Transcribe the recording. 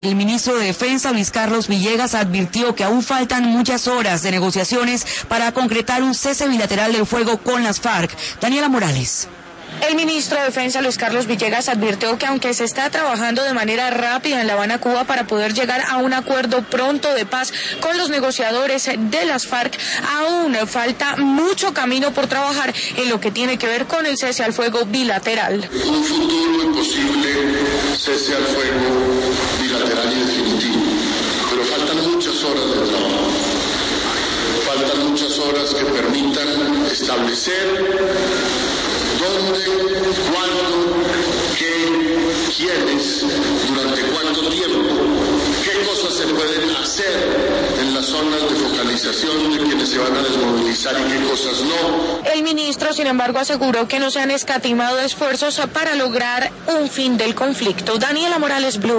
El ministro de Defensa, Luis Carlos Villegas, advirtió que aún faltan muchas horas de negociaciones para concretar un cese bilateral del fuego con las FARC. Daniela Morales. El ministro de Defensa, Luis Carlos Villegas, advirtió que aunque se está trabajando de manera rápida en La Habana, Cuba, para poder llegar a un acuerdo pronto de paz con los negociadores de las FARC, aún falta mucho camino por trabajar en lo que tiene que ver con el cese al fuego bilateral. Un futuro y posible cese al fuego bilateral y definitivo, pero faltan muchas horas de trabajo. Faltan muchas horas que permitan establecer dónde, cuándo, qué, quiénes, durante cuánto tiempo, qué cosas se pueden hacer en las zonas de focalización de quienes se van a desmovilizar y qué cosas no. El ministro, sin embargo, aseguró que no se han escatimado esfuerzos para lograr un fin del conflicto. Daniela Morales, Blue.